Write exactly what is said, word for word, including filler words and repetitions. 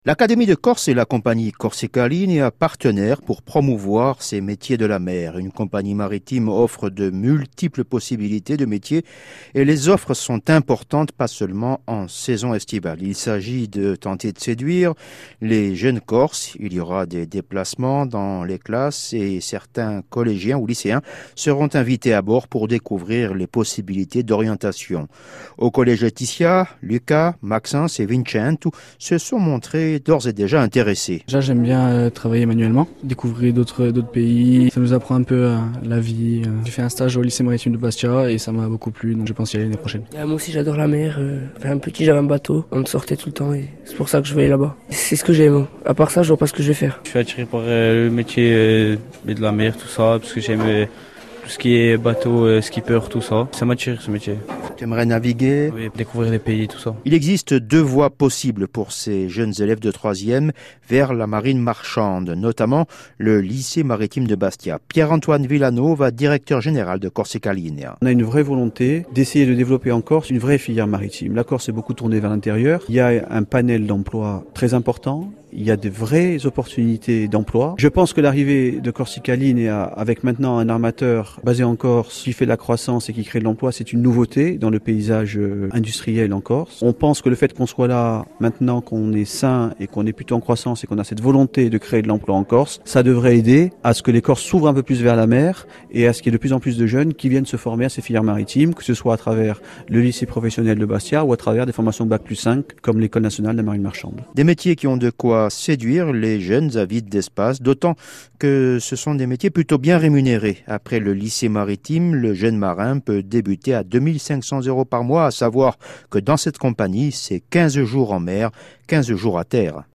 L'Académie de Corse et la compagnie Corsica Linea partenaires pour promouvoir ces métiers de la mer. Une compagnie maritime offre de multiples possibilités de métiers et les offres sont importantes, pas seulement en saison estivale. Il s'agit de tenter de séduire les jeunes Corses. Il y aura des déplacements dans les classes et certains collégiens ou lycéens seront invités à bord pour découvrir les possibilités d'orientation. Au collège Laetitia, Lucas, Maxence et Vincenzo se sont montrés d'ores et déjà intéressés. Déjà, j'aime bien euh, travailler manuellement, découvrir d'autres d'autres pays. Ça nous apprend un peu euh, la vie. Euh. J'ai fait un stage au lycée maritime de Bastia et ça m'a beaucoup plu, donc je pense y aller l'année prochaine. Ah, moi aussi, j'adore la mer. Euh, un petit, j'avais un bateau, on sortait tout le temps et c'est pour ça que je vais aller là-bas. C'est ce que j'aime. À part ça, je vois pas ce que je vais faire. Je suis attiré par euh, le métier euh, de la mer, tout ça, parce que j'aime euh, tout ce qui est bateau, euh, skipper, tout ça. Ça m'attire ce métier. Tu aimerais naviguer? Oui, découvrir les pays, tout ça. Il existe deux voies possibles pour ces jeunes élèves de troisième vers la marine marchande, notamment le lycée maritime de Bastia. Pierre-Antoine Villanova, directeur général de Corsica Linea. On a une vraie volonté d'essayer de développer en Corse une vraie filière maritime. La Corse est beaucoup tournée vers l'intérieur. Il y a un panel d'emplois très important. Il y a de vraies opportunités d'emploi. Je pense que l'arrivée de Corsica Linea, avec maintenant un armateur basé en Corse, qui fait de la croissance et qui crée de l'emploi, c'est une nouveauté dans le paysage industriel en Corse. On pense que le fait qu'on soit là maintenant, qu'on est sain et qu'on est plutôt en croissance et qu'on a cette volonté de créer de l'emploi en Corse, ça devrait aider à ce que les Corses s'ouvrent un peu plus vers la mer et à ce qu'il y ait de plus en plus de jeunes qui viennent se former à ces filières maritimes, que ce soit à travers le lycée professionnel de Bastia ou à travers des formations bac plus cinq comme l'École nationale de la marine marchande. Des métiers qui ont de quoi séduire les jeunes avides d'espace, d'autant que ce sont des métiers plutôt bien rémunérés. Après le lycée maritime, le jeune marin peut débuter à deux mille cinq cents euros par mois, à savoir que dans cette compagnie, c'est quinze jours en mer, quinze jours à terre.